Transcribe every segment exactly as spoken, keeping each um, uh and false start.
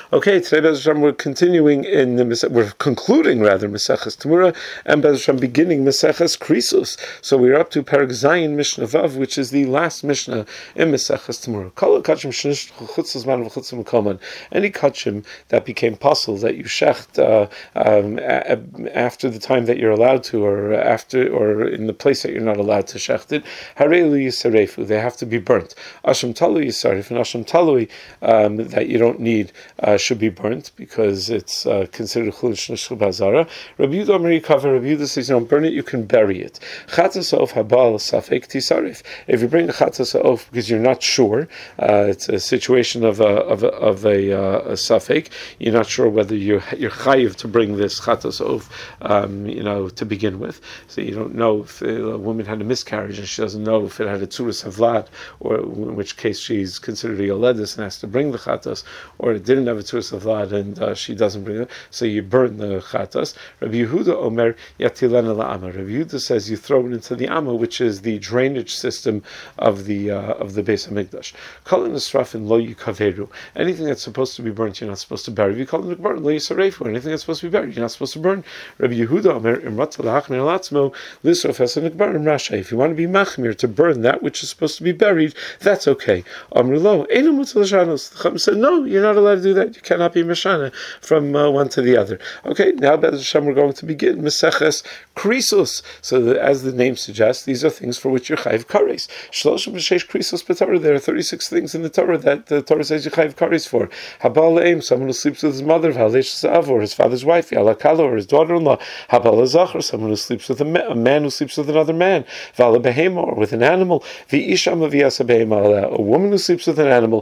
Okay, today Bez Hashem, we're continuing in the we're concluding rather Maseches Tamura, and Bez Hashem beginning Maseches Krisus. So we're up to Perek Zayin Mishnah Vav, which is the last Mishnah in Maseches Tamura. Kol kachim shenish chutzos man v'chutzos mekoman. Any kachim that became possible that you shecht uh, um, a- after the time that you're allowed to, or after, or in the place that you're not allowed to shecht it, harei yisarefu. They have to be burnt. Asham talui yisaref and asham talui um, that you don't need. Uh, should be burnt because it's uh, considered chulin sh'nishchu b'azara. Rabbi Yehuda Omer Yikaver. Rabbi Yehuda says you don't burn it, you can bury it. Chatas ha'of habal safek tisarif. If you bring a chatas ha'of because you're not sure, uh, it's a situation of a of a, of a, uh, a safek. You're not sure whether you're you're chayiv to bring this chatas ha'of, um, you know, to begin with. So you don't know if a woman had a miscarriage and she doesn't know if it had a tzuras havlad, or in which case she's considered a yoledis and has to bring the chatas, or it didn't have a tzuras of that, and uh, she doesn't bring it, so you burn the chatas. Rabbi Yehuda Omer Yatilena la'ama. Rabbi Yehuda says you throw it into the amma, which is the drainage system of the uh, of the Beis Hamikdash. Kol nisrafin lo yikaveru. Anything that's supposed to be burnt, you're not supposed to bury. If you call it burn lo yisarefu. Anything that's supposed to be buried, you're not supposed to burn. Rabbi Yehuda Omer imrat la'achmir alatzmo lisrof esan nikbarim rasha. If you want to be machmir to burn that which is supposed to be buried, that's okay. Amr lo enu mutzal shanos. The Chacham said no, you're not allowed to do that. You cannot be mashana from uh, one to the other. Okay, now Bez Hashem, we're going to begin Maseches Krisus. So that, as the name suggests, these are things for which you're chayiv kares. Shloshim v'sheish Krisus b'Torah. There are thirty-six things in the Torah that the Torah says you're chayiv kares for. Habal le'em, someone who sleeps with his mother, v'haleshes av, or his father's wife, yalakala, or his daughter-in-law. Habal zachar, someone who sleeps with a, ma- a man who sleeps with another man. V'ala behema, or with an animal. V'isham v'yasa behema, a woman who sleeps with an animal.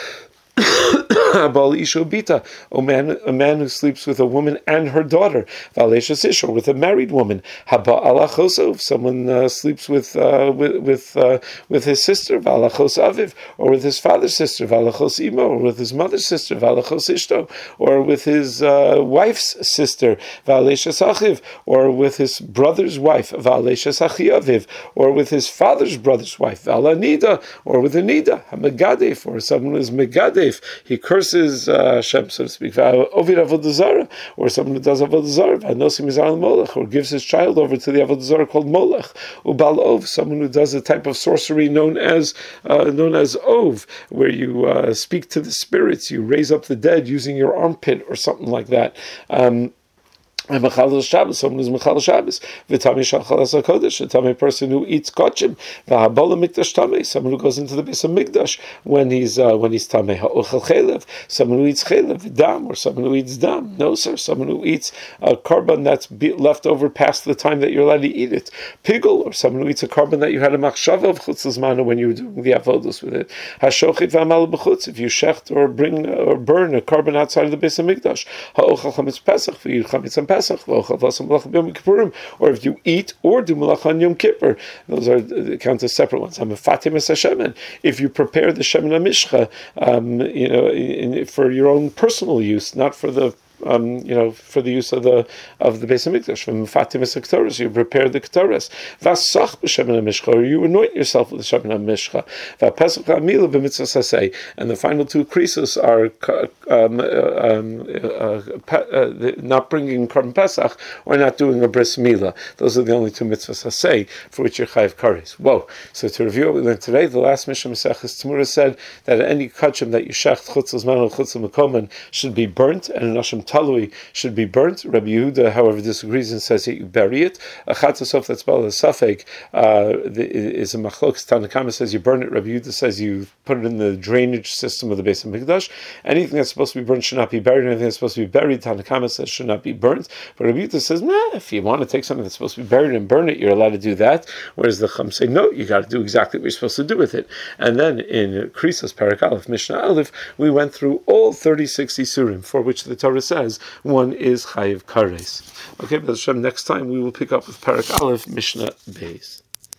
Ishobita, a man, a man who sleeps with a woman and her daughter. Valesha Isha, with a married woman. Haba alachoso, if someone uh, sleeps with uh, with with, uh, with his sister. Valachos aviv, or with his father's sister. Valachos imo, or with his mother's sister. Valachos ishto, or with his uh, wife's sister. Valesha sachiv, or with his brother's wife. Valesha sachiaviv, or with his father's brother's wife. Valanida, or with a nida. Hamagadef, or someone who is megadef. He curses uh, Hashem, so to speak. Ovid avodah zara, or someone who does avodah zara, v'anosim mizar molech, or gives his child over to the avodah zara called molech. Ubal ov, someone who does a type of sorcery known as uh, known as ov, where you uh, speak to the spirits, you raise up the dead using your armpit or something like that. Um, And Mechal Shabbos, someone who's Mechal Shabbos, V'tamei Shachalas HaKodesh, a Tamei person who eats Kochim, V'habola Mikdash Tamei, someone who goes into the Beis Hamikdash when he's uh, when he's Tamei, Ha'ochel Chelev, someone who eats Chelev, Dam, or someone who eats Dam, no sir, someone who eats a carbon that's be- left over past the time that you're allowed to eat it, Pigel, or someone who eats a carbon that you had a Machshava of Chutz L'zmana when you were doing the Avodos with it, Ha'shochit V'amal B'chutz, if you shecht or bring or burn a carbon outside of the Beis Hamikdash, Ha'ochel Chametz Pesach, V'yid Chametz and Pesach, or if you eat or do Malach on Yom Kippur, those are count as separate ones. I'm a Fatimas Hashemen. If you prepare the Shemen HaMishcha, um, you know, in, in, for your own personal use, not for the Um, you know, for the use of the of the Beis Hamikdash, from Fatimas Ketores, you prepare the Ketores. Vasach b'Shemen HaMishcha, or you anoint yourself with the Shemen HaMishcha. V'Pesach HaMila b'Mitzvah Sasei, and the final two krisos are um, um, uh, uh, not bringing Korban Pesach or not doing a Bris Milah. Those are the only two mitzvahs Sasei for which you're chayiv kares. Whoa! So to review what we learned today, the last Mishnah Maseches Tamura said that any kachim that you shecht chutz l'zman or chutz l'mekomen should be burnt, and an asham talui should be burnt. Rabbi Yehuda, however, disagrees and says that you bury it. A chatzasof that's bal safek uh, is a machlokes. Tanakama says you burn it. Rabbi Yehuda says you put it in the drainage system of the Beis Hamikdash. Anything that's supposed to be burnt should not be buried. Anything that's supposed to be buried, Tanakama says, should not be burnt. But Rabbi Yehuda says, nah, if you want to take something that's supposed to be buried and burn it, you're allowed to do that. Whereas the Chum say, no, you got to do exactly what you're supposed to do with it. And then in Krisos Perek Aleph, Mishnah Aleph, we went through all thirty-six Isurim for which the Torah says one is chayiv kares. Okay, but next time we will pick up with Perek Aleph, Mishnah Beis.